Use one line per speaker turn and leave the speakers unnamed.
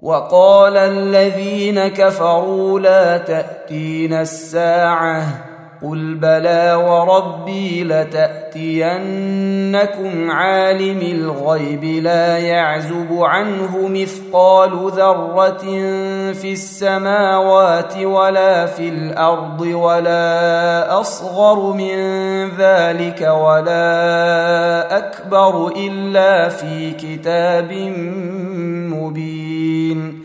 وقال الذين كفروا لا تأتينا الساعة قل بلى وربي لتأتينكم عالم الغيب لا يعزب عنه مثقال ذرة في السماوات ولا في الأرض ولا أصغر من ذلك ولا أكبر إلا في كتاب مبين